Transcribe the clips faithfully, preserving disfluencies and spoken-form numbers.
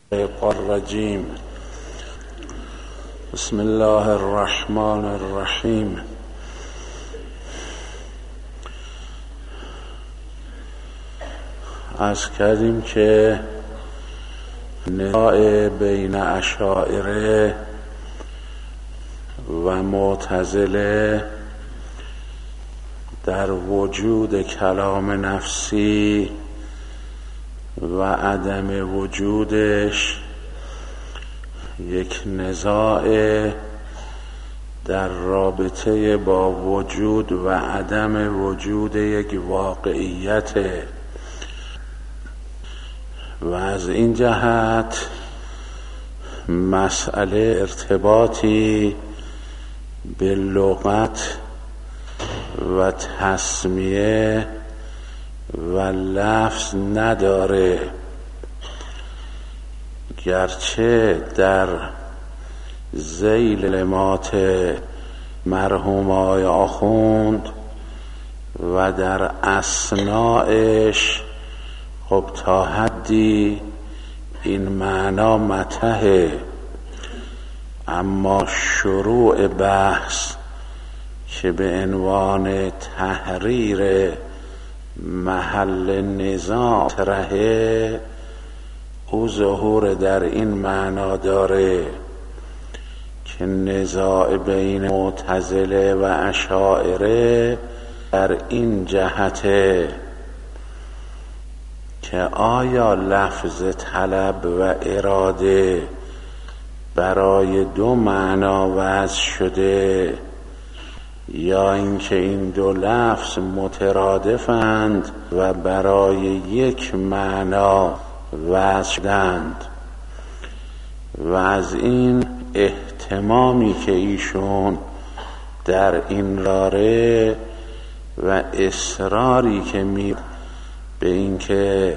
الرجیم. بسم الله الرحمن الرحیم. عرض کردیم که نزاع بین اشاعره و معتزله در وجود کلام نفسی و عدم وجودش یک نزاع در رابطه با وجود و عدم وجود یک واقعیت، و از این جهت مسئله ارتباطی به لغت و تسمیه و لفظ نداره، گرچه در ذیل کلمات مرحوم آقای آخوند و در اثناءش خب تا حدی این معنا مطرحه، اما شروع بحث که به عنوان تحریر محل نزاع مطرحه، او ظهور در این معنا داره که نزاع بین معتزله و اشاعره در این جهته که آیا لفظ طلب و اراده برای دو معنا وضع شده یا اینکه این دو لفظ مترادفند و برای یک معنا وضع شدند. و از این اهتمامی که ایشون در این راره و اصراری که می به اینکه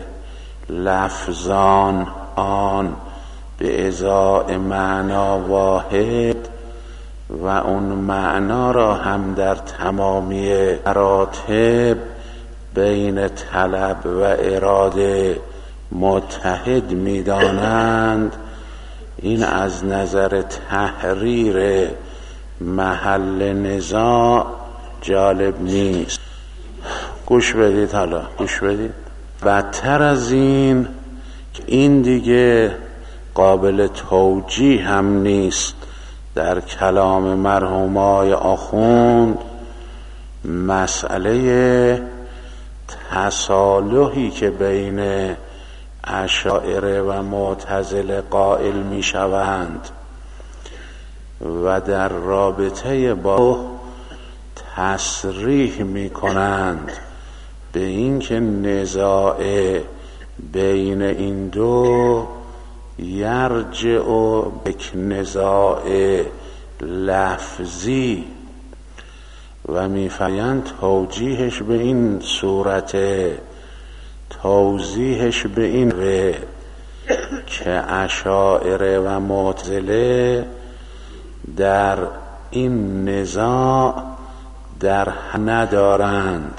لفظان آن به ازای معنا واحد و اون معنا را هم در تمامی مراتب بین طلب و اراده متحد می‌دانند، این از نظر تحریر محل نزاع جالب نیست. گوش بدید، حالا گوش بدید. بدتر از این که این دیگه قابل توجیه هم نیست در کلام مرحومای آخوند، مسئله تصالحی که بین اشاعره و معتزله قائل می شوند و در رابطه با تصریح می کنند به اینکه نزاع بین این دو یرجع به نزاع لفظی و می‌فرمایند توجیهش به این صورت، توضیحش به این و که اشاعره و معتزله در این نزاع در ندارند،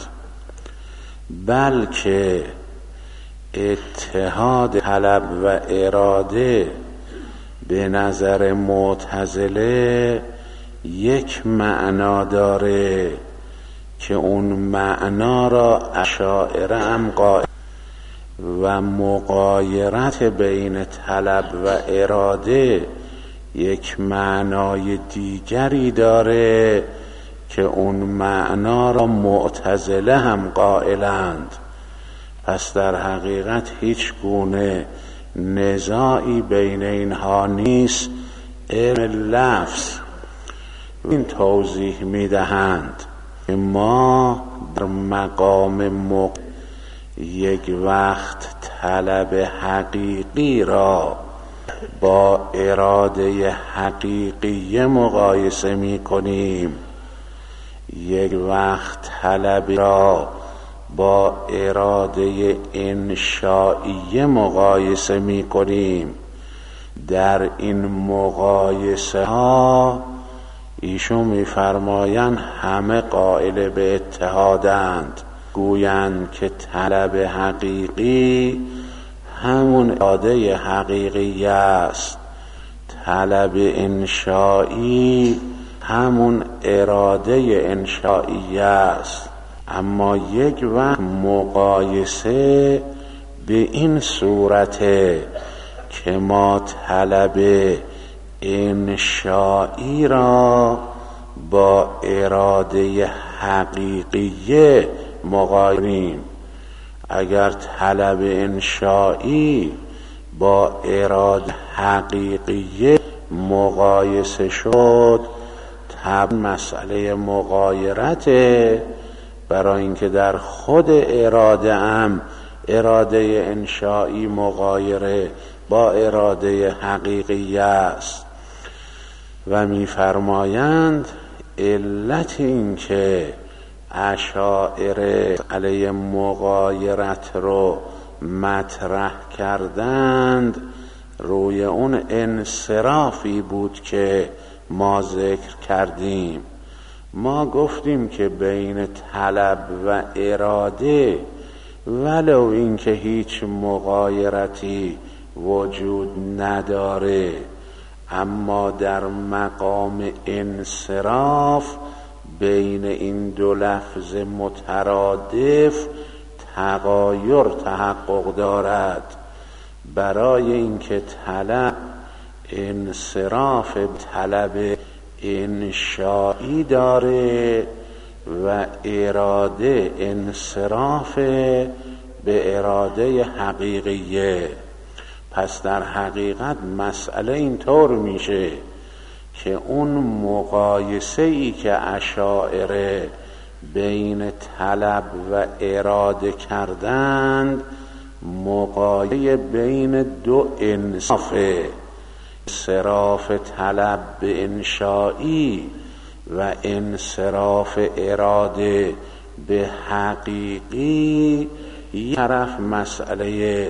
بلکه اتحاد طلب و اراده به نظر معتزله یک معنا داره که اون معنا را اشاعره هم قائل و مغایرت بین طلب و اراده یک معنای دیگری داره که اون معنا را معتزله هم قائلند. پس در حقیقت هیچ گونه نزاعی بین اینها نیست. علم لفظ این توضیح میدهند که ما در مقام مق... یک وقت طلب حقیقی را با اراده حقیقی مقایسه می کنیم، یک وقت طلب را با اراده انشایی مقایسه می کنیم. در این مقایسه ها ایشون می فرمایند همه قائل به اتحادند، گویند که طلب حقیقی همون اراده حقیقی است. طلب انشایی همون اراده انشایی است، اما یک وقت مقایسه به این صورته که ما طلب انشایی را با اراده حقیقیه مقایریم. اگر طلب انشایی با اراده حقیقیه مقایسه شد، طبعا مسئله مغایرته، برای اینکه در خود اراده ام اراده انشایی مغایره با اراده حقیقی است. و می‌فرمایند علت این که اشاعره علیه مغایرت رو مطرح کردند روی اون انصرافی بود که ما ذکر کردیم. ما گفتیم که بین طلب و اراده ولو اینکه هیچ مغایرتی وجود نداره، اما در مقام انصراف بین این دو لفظ مترادف تغایر تحقق دارد. برای اینکه طلب انصراف طلب انشایی داره و اراده انصراف به اراده حقیقیه، پس در حقیقت مسئله اینطور میشه که اون مقایسه ای که اشاعره بین طلب و اراده کردند مقایسه بین دو انصافه، انصراف طلب به انشایی و انصراف اراده به حقیقی. یک طرف مسئله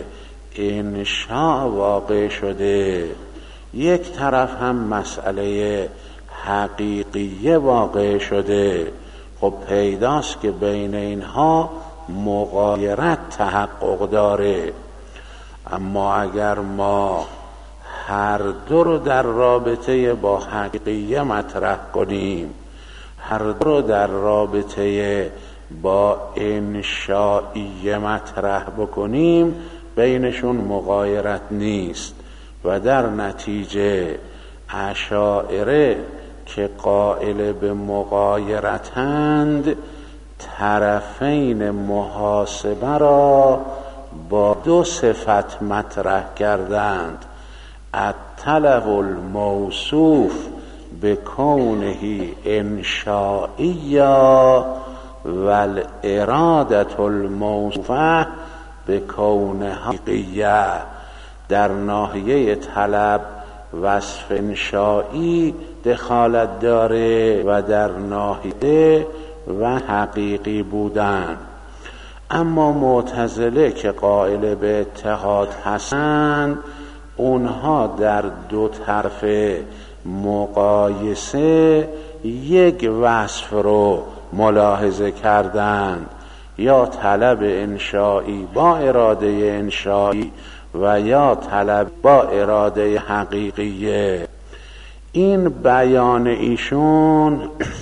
انشاء واقع شده، یک طرف هم مسئله حقیقیه واقع شده. خب پیداست که بین اینها مغایرت تحقق داره. اما اگر ما هر دو رو در رابطه با حقیقیه مطرح کنیم، هر دو رو در رابطه با انشائیه مطرح بکنیم، بینشون مغایرت نیست و در نتیجه اشاعره که قائل به مغایرتند طرفین محاسبه را با دو صفت مطرح کردند: الطلب الموصوف به کونه انشائیا و الارادة الموصوفه به کونه حقیقیه. در ناحیه طلب وصف انشایی دخالت داره و در ناحیه و حقیقی بودن. اما معتزله که قائل به اتحاد هستند، اونها در دو طرف مقایسه یک وصف رو ملاحظه کردند، یا طلب انشایی با اراده انشایی و یا طلب با اراده حقیقیه. این بیان ایشون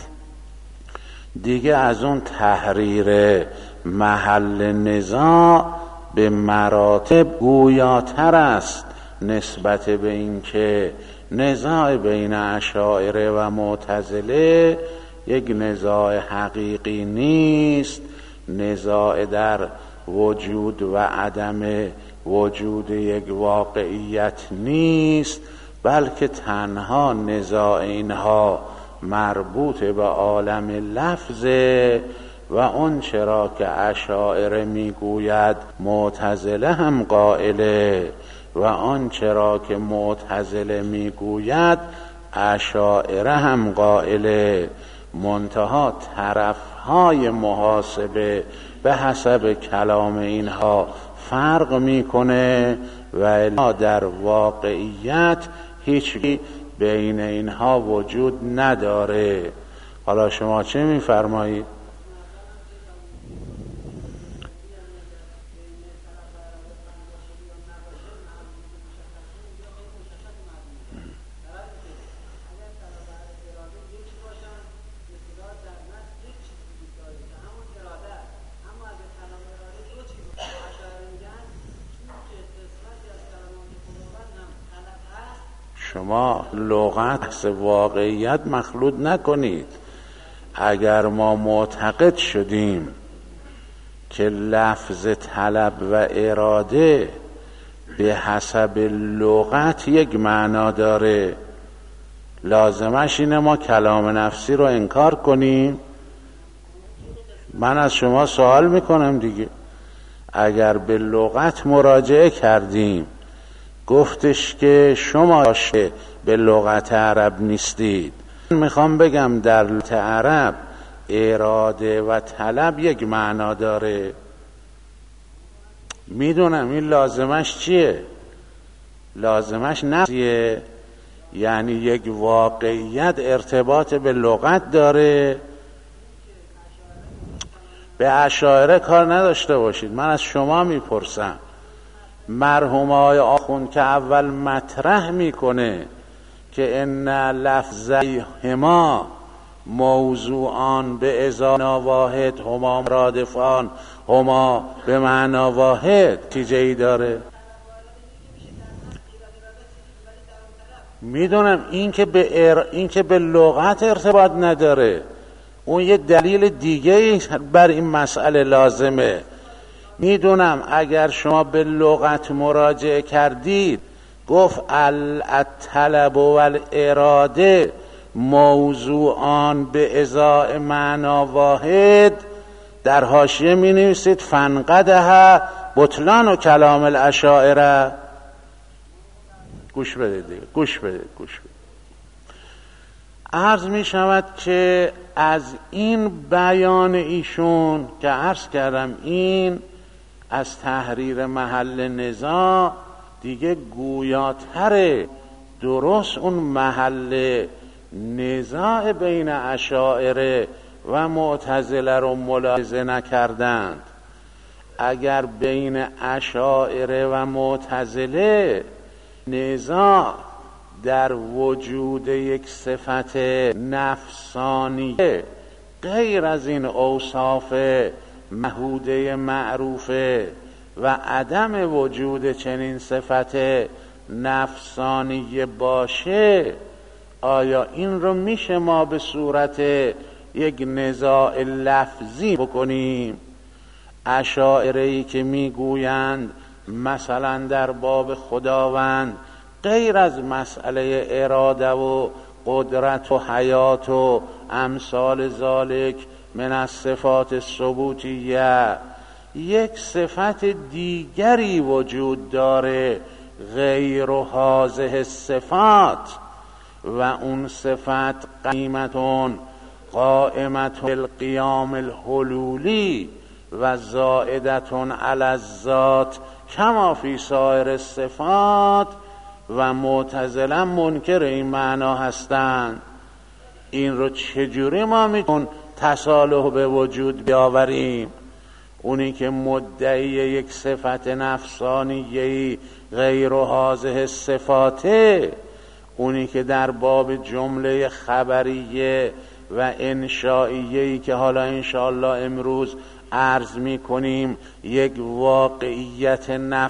دیگه از اون تحریر محل نزاع به مراتب گویاتر است نسبت به این که نزاع بین اشاعره و معتزله یک نزاع حقیقی نیست، نزاع در وجود و عدم وجود یک واقعیت نیست، بلکه تنها نزاع اینها مربوط به عالم لفظه و اون چرا که اشاعره میگوید معتزله هم قائله و آن چرا که معتزله میگوید اشاعره هم قائله. منتها طرفهای محاسبه به حسب کلام اینها فرق میکنه و الا در واقعیت هیچ بین اینها وجود نداره. حالا شما چه میفرمایید؟ شما لغت بحث واقعیت مخلوط نکنید. اگر ما معتقد شدیم که لفظ طلب و اراده به حسب لغت یک معنا داره، لازمش اینه ما کلام نفسی رو انکار کنیم؟ من از شما سوال میکنم دیگه. اگر به لغت مراجعه کردیم گفتش که شما به لغت عرب نیستید، میخوام بگم در لغت عرب اراده و طلب یک معنا داره. میدونم این لازمش چیه؟ لازمش نفسیه، یعنی یک واقعیت ارتباط به لغت داره. به اشاعره کار نداشته باشید. من از شما میپرسم، مرحوم آقای آخوند که اول مطرح میکنه که ان لفظیهما موضوعان به ازا واحد هما مرادفان هما به معنا واحد تیجه‌ای داره. میدونم این که به ار... این که به لغت ارتباط نداره، اون یه دلیل دیگه بر این مسئله لازمه. میدونم اگر شما به لغت مراجعه کردید گفت الطلب و الاراده موضوعان به ازای معنا واحد، در حاشیه می نویسید فنقدها بطلان و کلام الاشاعره. گوش بدید دیگه، گوش بدید گوش بدید عرض می شود که از این بیان ایشون که عرض کردم این از تحریر محل نزاع دیگه گویاتره. درست اون محل نزاع بین اشاعره و معتزله رو ملاحظه نکردند. اگر بین اشاعره و معتزله نزاع در وجود یک صفت نفسانیه غیر از این اوصاف محوده معروفه و عدم وجود چنین صفت نفسانیه باشه، آیا این رو میشه ما به صورت یک نزاع لفظی بکنیم؟ اشاعره‌ای که میگویند مثلا در باب خداوند غیر از مسئله اراده و قدرت و حیات و امثال ذالک من از صفات ثبوتیه یک صفت دیگری وجود داره غیر هذه صفات، و اون صفت قیمتون قائمت القیام الحلولی و زائدتون علی الذات کما فی سایر الصفات، و معتزله منکر این معنا هستند. این رو چجوری ما میتون تصالح به وجود بیاوریم؟ اونی که مدعی یک صفت نفسانیهی غیر هذه صفاته، اونی که در باب جمله خبریه و انشائیه‌ای که حالا انشاءالله امروز عرض میکنیم یک واقعیت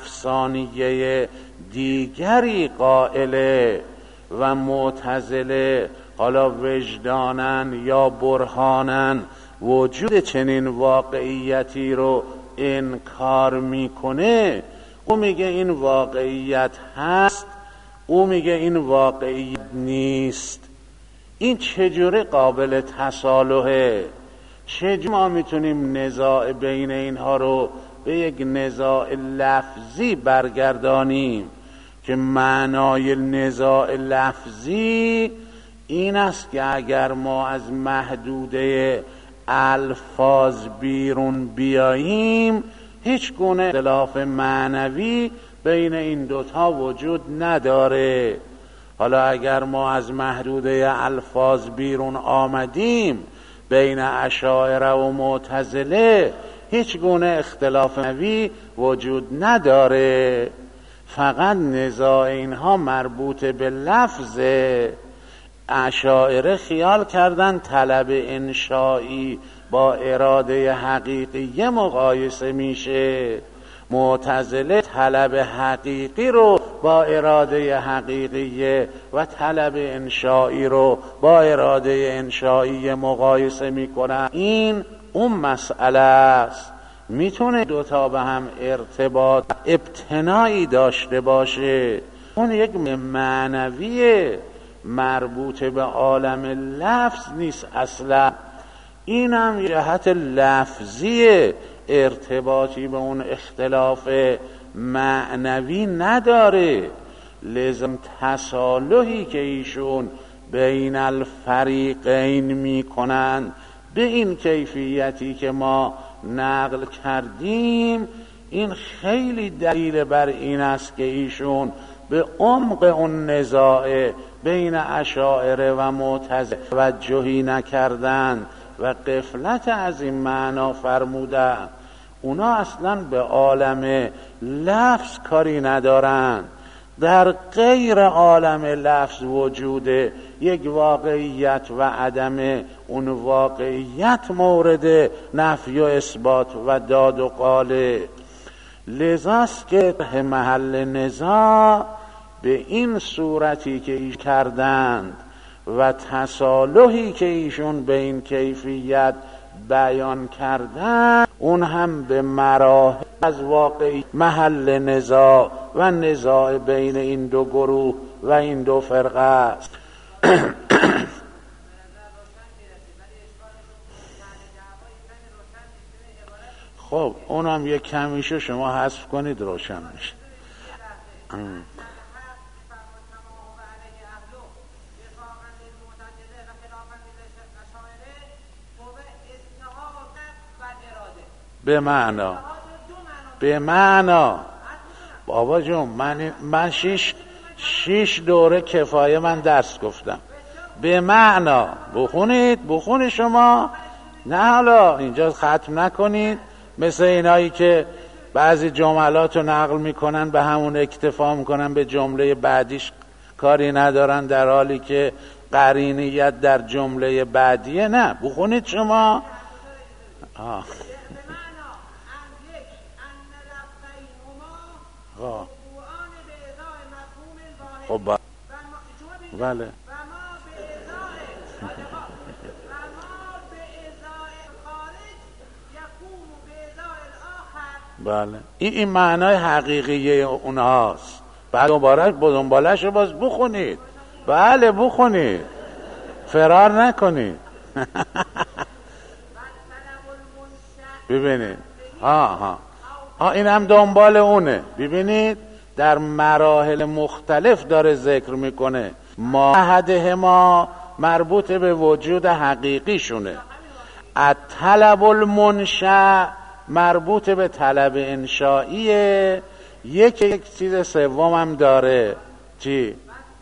نفسانیه دیگری قائله، و معتزله حالا وجدانن یا برهانن وجود چنین واقعیتی رو انکار میکنه. او میگه این واقعیت هست، او میگه این واقعیت نیست. این چجوری قابل تصالحه؟ چجوری ما میتونیم نزاع بین اینها رو به یک نزاع لفظی برگردانیم؟ که معنای نزاع لفظی این است که اگر ما از محدوده الفاظ بیرون بیاییم هیچ گونه اختلاف معنوی بین این دوتا وجود نداره. حالا اگر ما از محدوده الفاظ بیرون آمدیم بین اشاعره و معتزله هیچ گونه اختلاف معنوی وجود نداره، فقط نزاع اینها مربوط به لفظه. اشاعره خیال کردن طلب انشایی با اراده حقیقی مقایسه میشه، معتزله طلب حقیقی رو با اراده حقیقیه و طلب انشایی رو با اراده انشایی مقایسه میکنن. این اون مسئله است. میتونه دوتا به هم ارتباط ابتنایی داشته باشه. اون یک معنویه مربوط به عالم لفظ نیست اصلا. اینم جهت لفظی ارتباطی به اون اختلاف معنوی نداره. لازم تصالحی که ایشون بین الفریقین میکنن به این کیفیتی که ما نقل کردیم، این خیلی دلیل بر این است که ایشون به عمق اون نزاع بین اشاعره و معتزله توجهی نکردن و غفلت از این معنا فرمودن. اونا اصلا به عالم لفظ کاری ندارن. در غیر عالم لفظ وجود یک واقعیت و عدم اون واقعیت مورد نفی و اثبات و داد و قاله. لذاست که محل نزاع به این صورتی که ایش کردند و تصالحی که ایشون به این کیفیت بیان کردن، اون هم به مراحل از واقعی محل نزاع و نزاع بین این دو گروه و این دو فرقه است. خب اونم یک کمیشو شما حذف کنید روشن میشه. به معنا به معنا بابا جون من من شیش شیش دوره کفایه من درس گفتم. به معنا بخونید بخونید شما، نه حالا اینجا ختم نکنید مثل اینایی که بعضی جملات رو نقل میکنن به همون اکتفا میکنن، به جمله بعدیش کاری ندارن، در حالی که قرینیت در جمله بعدیه. نه بخونید شما. آه. خب بله بله این این معنای حقیقی اونهاست. بعد دوباره دنبالش رو باز بخونید. بله بخونید، فرار نکنید. ببینید ها ها ها این هم دنبال اونه. ببینید در مراحل مختلف داره ذکر میکنه. معهده ما مربوط به وجود حقیقی شونه. الطلب المنشأ مربوط به طلب انشائیه. یک یک چیز سوم هم داره. چی؟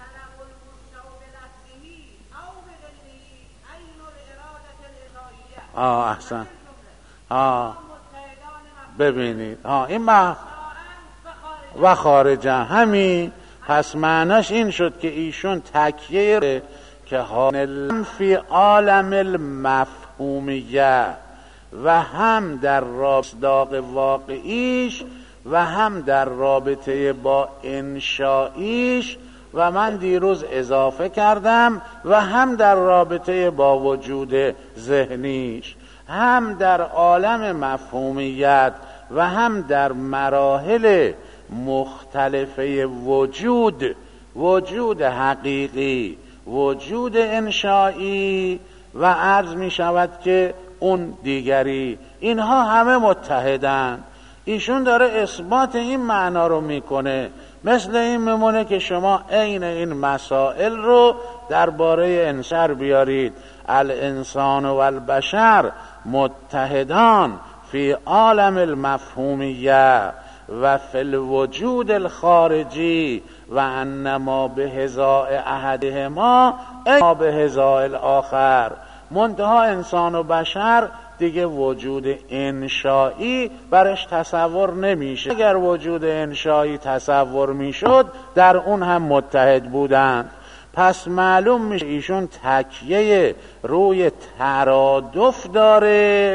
آه احسن. آه ببینید آه این ما و خارجه همین. پس معناش این شد که ایشون تکیه که حال فی عالم المفهومیه و هم در رابطه واقعیش و هم در رابطه با انشائیش، و من دیروز اضافه کردم و هم در رابطه با وجود ذهنیش، هم در عالم مفهومیت و هم در مراحل مختلفه وجود، وجود حقیقی، وجود انشایی و عرض می شود که اون دیگری، اینها همه متحدن. ایشون داره اثبات این معنا رو میکنه. مثل این میمونه که شما عین این مسائل رو درباره انسان بیارید. الانسان و البشر متحدان فی عالم المفهومیه و فی الوجود الخارجی و انما به هزاء احدهما ما به هزاء الاخر. منتها انسان و بشر دیگه وجود انشایی برش تصور نمیشه. اگر وجود انشایی تصور میشد در اون هم متحد بودن. پس معلوم میشه ایشون تکیه روی ترادف داره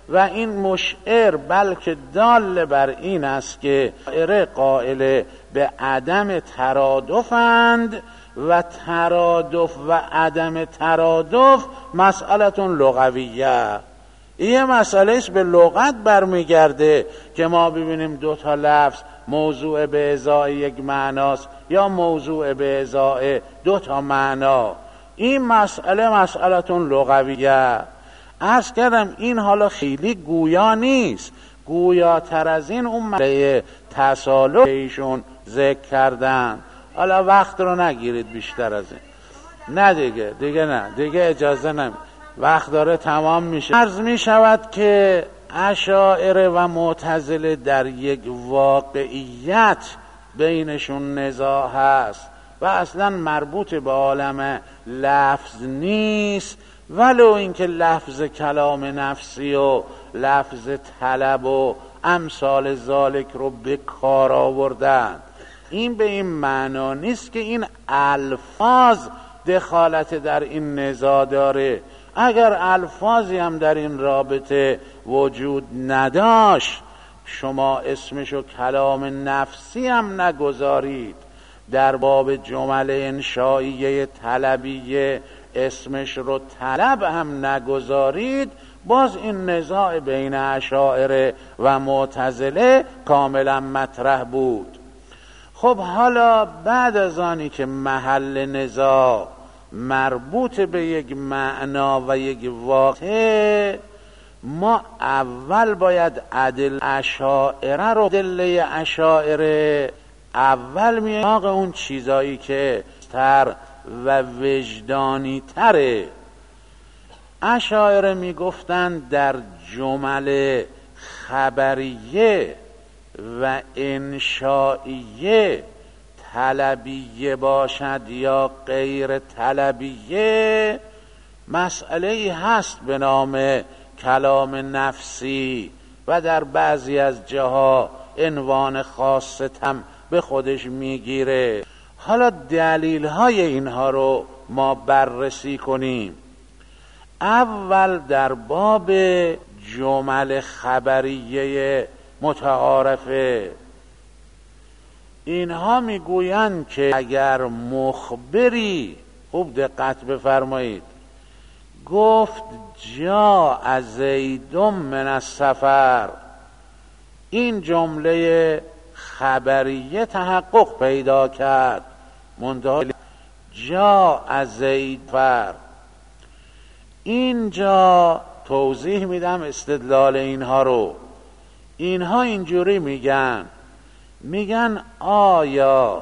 و این مشعر بلکه دال بر این است که شاعر قائل به عدم ترادفند و ترادف و عدم ترادف مسئلتون لغویه. این مسئله است به لغت برمیگرده که ما ببینیم دو تا لفظ موضوع به ازای یک معناست یا موضوع به ازای دو تا معنا. این مسئله مسئلتون لغویه. عرض کردم این حالا خیلی گویا نیست، گویاتر از این اون مسئله تسالح ایشون ذکر کردن. حالا وقت رو نگیرید بیشتر از این. نه دیگه دیگه نه دیگه اجازه نمی وقت داره تمام میشه. عرض میشود که اشاعره و معتزله در یک واقعیت بینشون نزاع هست و اصلا مربوط به عالم لفظ نیست، ولو اینکه لفظ کلام نفسی و لفظ طلب و امثال ذالک رو به کار آوردن. این به این معنا نیست که این الفاظ دخالت در این نزاع داره. اگر الفاظی هم در این رابطه وجود نداشت، شما اسمشو کلام نفسی هم نگذارید، در باب جمل انشائیه طلبیه اسمش رو طلب هم نگذارید، باز این نزاع بین اشاعره و معتزله کاملا مطرح بود. خب حالا بعد از آنی که محل نزاع مربوط به یک معنا و یک واقعه، ما اول باید ادله اشاعره رو ادله اشاعره اول میاق اون چیزایی که تر و وجدانی تره. اشاعره میگفتن در جمل خبریه و انشائیه طلبیه باشد یا غیر طلبیه، مسئله ای هست به نام کلام نفسی و در بعضی از جاها عنوان خاص هم به خودش میگیره. حالا دلیل های اینها رو ما بررسی کنیم. اول در باب جمل خبریه متعارفه، اینها میگویند که اگر مخبری، خوب دقت بفرمایید، گفت جا از زیدم من السفر، این جمله خبریه تحقق پیدا کرد، منتها جا از زید فر. اینجا توضیح میدم استدلال اینها رو. اینها اینجوری میگن میگن آیا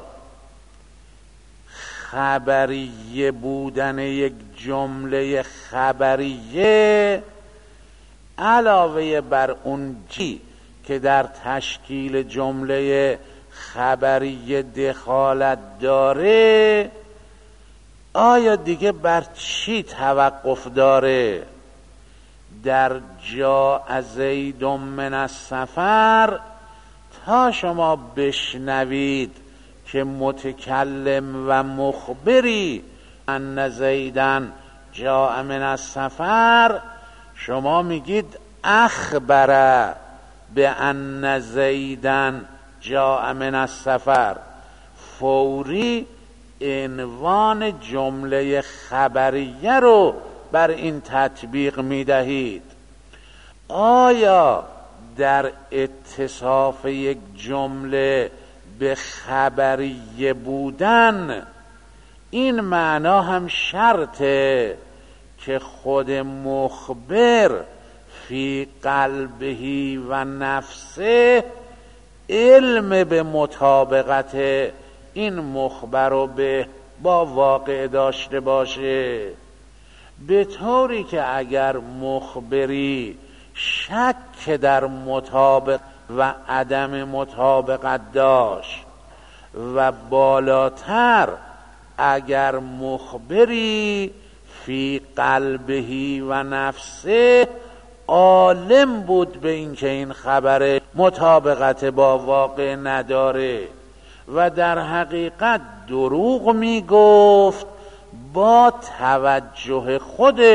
خبریه بودن یک جمله خبریه علاوه بر اون چی که در تشکیل جمله خبریه دخالت داره، آیا دیگه بر چی توقف داره؟ در جا از زید من السفر تا شما بشنوید که متکلم و مخبری ان زیدن جا من السفر، شما میگید اخبره به ان زیدن جا من السفر، فوری عنوان جمله خبریه رو بر این تطبیق میدهید. آیا در اتصاف یک جمله به خبریه بودن این معنا هم شرطه که خود مخبر فی قلبه و نفسه علم به مطابقت این مخبر رو به با واقع داشته باشه، به طوری که اگر مخبری شک در مطابق و عدم مطابقت داشت و بالاتر اگر مخبری فی قلبه و نفسه عالم بود به این که این خبر مطابقت با واقع نداره و در حقیقت دروغ می گفت، با توجه خودش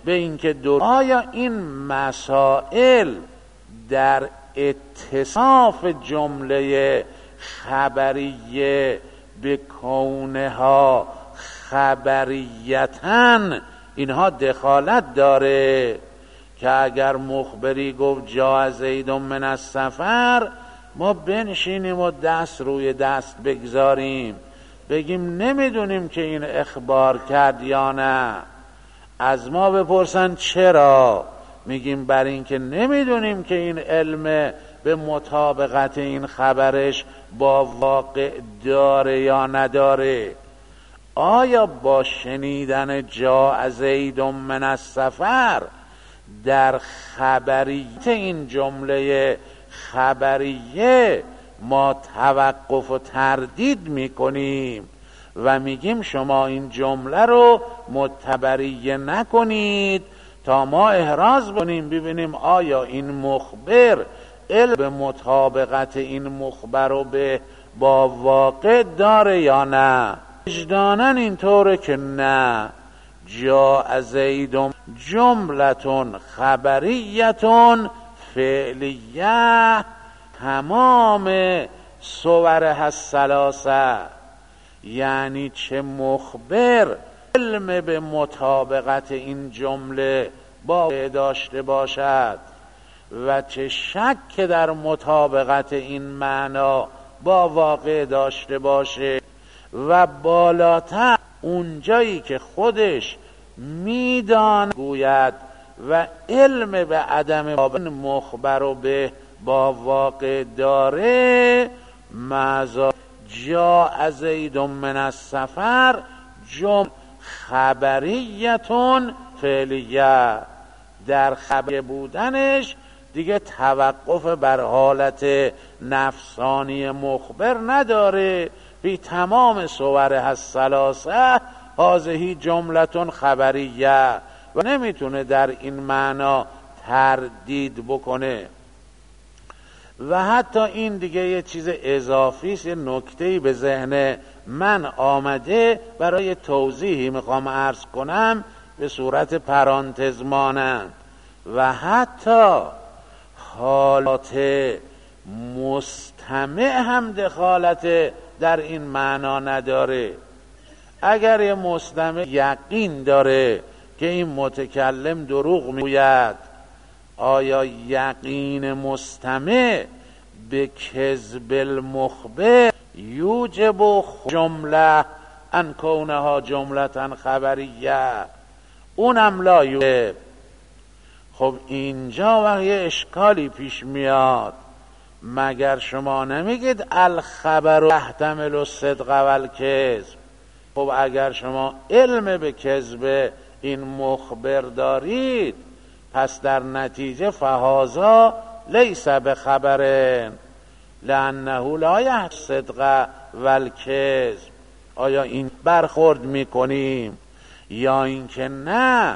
به اینکه در آیا این مسائل در اتصاف جمله خبریه به کونها خبریتن اینها دخالت داره؟ که اگر مخبری گفت جا زید من السفر، ما بنشینیم و دست روی دست بگذاریم بگیم نمیدونیم که این اخبار کرد یا نه؟ از ما بپرسن چرا؟ میگیم بر این که نمیدونیم که این علم به مطابقت این خبرش با واقع داره یا نداره. آیا با شنیدن جا زید من السفر در خبریت این جمله خبریه ما توقف و تردید میکنیم و میگیم شما این جمله رو معتبریه نکنید تا ما احراز کنیم ببینیم آیا این مخبر علم به مطابقت این مخبر رو به با واقع داره یا نه؟ وجدانن اینطوره که نه. جا زیدون جملتون خبریتون فعلیه، تمام صورها الثلاثه، یعنی چه مخبر علم به مطابقت این جمله با داشته باشد و چه شک در مطابقت این معنا با واقع داشته باشه و بالاتر اونجایی که خودش میدان گوید و علم به عدم مخبر و به با واقع داره، معذا جا زید من السفر جمله خبریتون فعلیه، در خبر بودنش دیگه توقف بر حالت نفسانی مخبر نداره. بی تمام صورها الثلاثه هذه جملتون خبریه و نمیتونه در این معنا تردید بکنه. و حتی این دیگه یه چیز اضافی است، یه نکته‌ای به ذهن من آمده برای توضیحی میخوام عرض کنم به صورت پرانتز مانند. و حتی حالات مستمع هم دخالت در این معنا نداره. اگر یه مستمع یقین داره که این متکلم دروغ میگوید، آیا یقین مستمع به کذب المخبر یوجب جمله ان کونها جملتن خبریه؟ اونم لا یوجب. خب اینجا وقت یه اشکالی پیش میاد، مگر شما نمیگید الخبر یحتمل الصدق والکذب؟ خب اگر شما علم به کذب این مخبر دارید، پس در نتیجه فهذا لیس بخبرن لانه لا یحتمل الصدق والکذب. آیا این برخورد میکنیم یا اینکه نه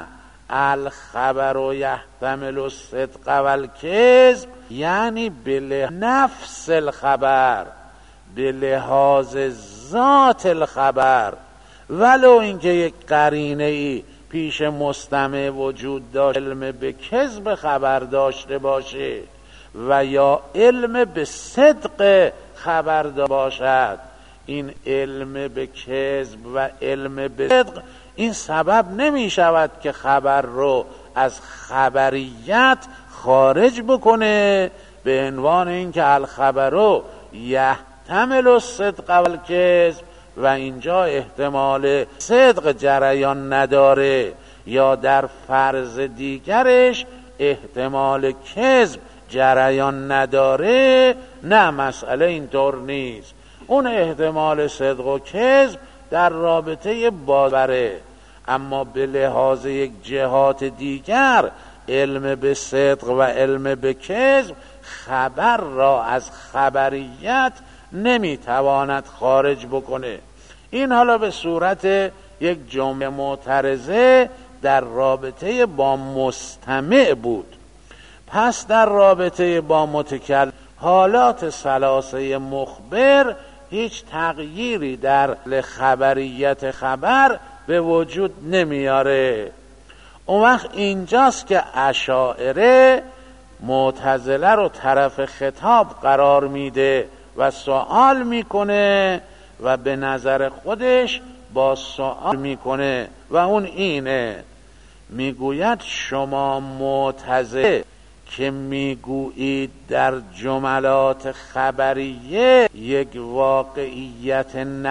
الخبر یحتمل الصدق والکذب یعنی به نفس الخبر، به لحاظ ذات الخبر، ولو اینکه یک قرینه ای پیش مستمع وجود داشت علم به کذب خبر داشته باشه و یا علم به صدق خبر داشته باشد، این علم به کذب و علم به صدق این سبب نمی شود که خبر رو از خبریت خارج بکنه به عنوان اینکه الخبرو یحتمل الصدق والکذب و اینجا احتمال صدق جریان نداره، یا در فرض دیگرش احتمال کذب جریان نداره. نه، مسئله اینطور نیست. اون احتمال صدق و کذب در رابطه باوره، اما به لحاظ یک جهات دیگر علم به صدق و علم به کذب خبر را از خبریت نمیتواند خارج بکنه. این حالا به صورت یک جمله معترضه در رابطه با مستمع بود. پس در رابطه با متکلم حالات ثلاثه مخبر هیچ تغییری در خبریت خبر به وجود نمیاره. اون وقت اینجاست که اشاعره معتزله رو طرف خطاب قرار میده و سوال میکنه و به نظر خودش با سوال میکنه و اون اینه، میگوید شما معتزله که میگویید در جملات خبریه یک واقعیت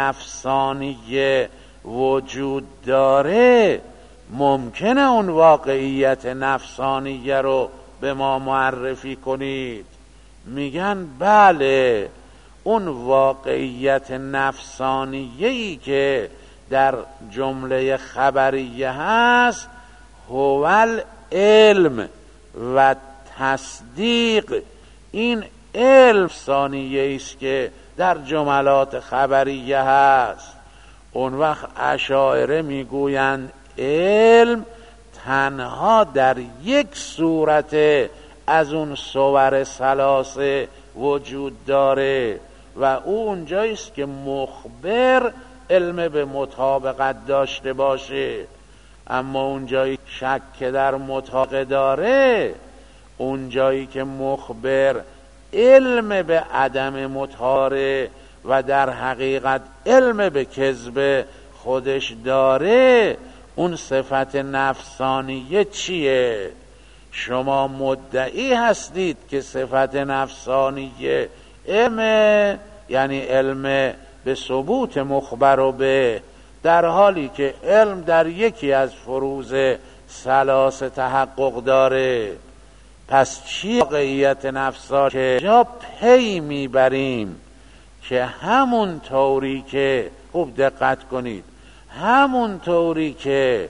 نفسانیه وجود داره، ممکنه اون واقعیت نفسانیه رو به ما معرفی کنید؟ میگن بله، اون واقعیت نفسانیه‌ای که در جمله خبریه هست هو العلم و تصدیق. این علم ثانیه است که در جملات خبریه هست. اون وقت اشاعره میگویند علم تنها در یک صورت از اون صور ثلاثه وجود داره و او اونجاییست که مخبر علم به مطابقت داشته باشه. اما اونجایی شک که در مطابقت داره، اونجایی که مخبر علم به عدم مطابقت و در حقیقت علم به کذب خودش داره، اون صفت نفسانیه چیه؟ شما مدعی هستید که صفت نفسانیه علم، یعنی علم به ثبوت مخبر و به، در حالی که علم در یکی از فروض ثلاث تحقق داره. پس چی واقعیت نفسانیه؟ که جا پی میبریم که همون طوری که، خوب دقت کنید، همون طوری که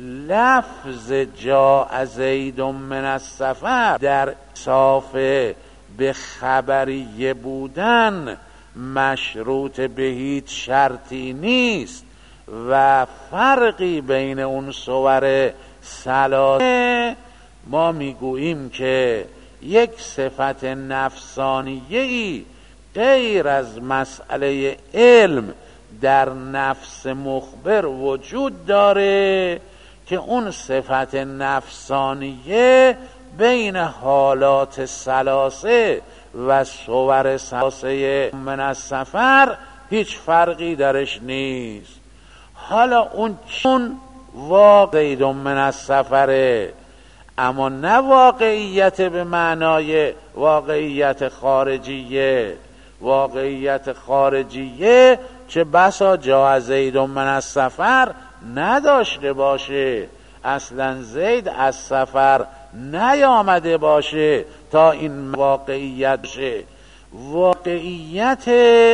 لفظ جاء زید من السفر در صاف به خبریه بودن مشروط به هیچ شرطی نیست و فرقی بین اون صور ثلاثه، ما میگوییم که یک صفت نفسانیه‌ای غیر از مسئله علم در نفس مخبر وجود داره که اون صفت نفسانیه بین حالات ثلاثه و صور ثلاثه من السفر هیچ فرقی درش نیست. حالا اون چون واقع زید من السفره، اما نه واقعیت به معنای واقعیت خارجیه. واقعیت خارجیه چه بسا جاء زید من السفر نداشته باشه، اصلا زید از سفر نیامده باشه تا این واقعیت باشه. واقعیت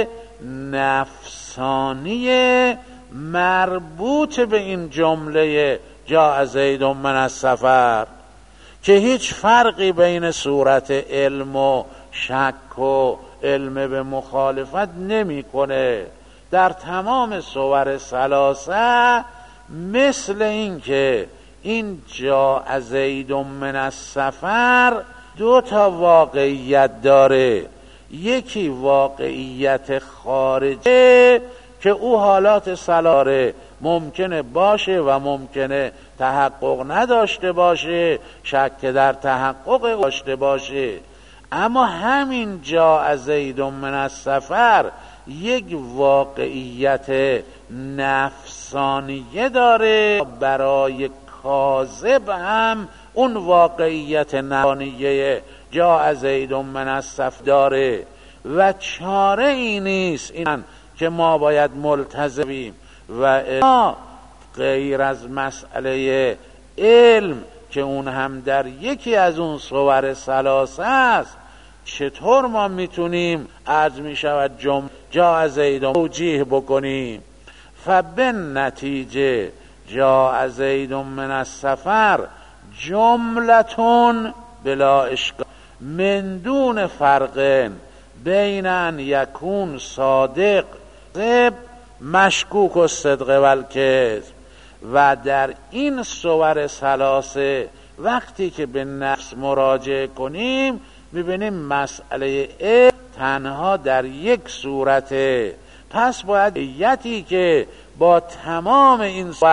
نفسانی مربوط به این جمله جاء زید من السفر که هیچ فرقی بین صورت علم و شک و علم به مخالفت نمی کنه. در تمام صور ثلاثه مثل این که این جاء زید من السفر دو تا واقعیت داره، یکی واقعیت خارجه که او حالات ثلاثه ممکنه باشه و ممکنه تحقق نداشته باشه، شک در تحقق داشته باشه. اما همین جاء زید من السفر یک واقعیت نفسانیه داره، برای کاذب هم اون واقعیت نفسانیه جاء زید من السفر داره و چاره ای نیست این که ما باید ملتزمیم و غیر از مسئله علم که اون هم در یکی از اون صور ثلاثه است. چطور ما میتونیم عرض میشود جمله جاء زید توجیه بکنیم؟ فبن نتیجه جاء زید من السفر جملتون بلا اشکال من دون فرق بین ان یکون صادق مشکوک و صدق و الکذب. و در این صور ثلاثه وقتی که به نفس مراجعه کنیم میبینیم مسئله علم تنها در یک صورته. پس باید یتی که با تمام این صور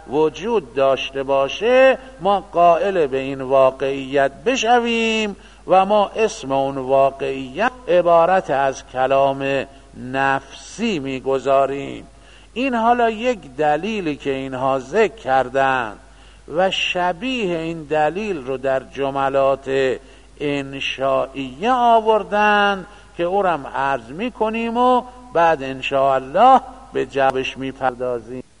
وجود داشته باشه ما قائل به این واقعیت بشویم و ما اسم اون واقعیت عبارت از کلام نفسی میگذاریم. این حالا یک دلیلی که اینها ذکر کردند و شبیه این دلیل رو در جملات انشائیه آوردن که او رو هم عرض میکنیم و بعد انشاءالله به جوابش میپردازیم.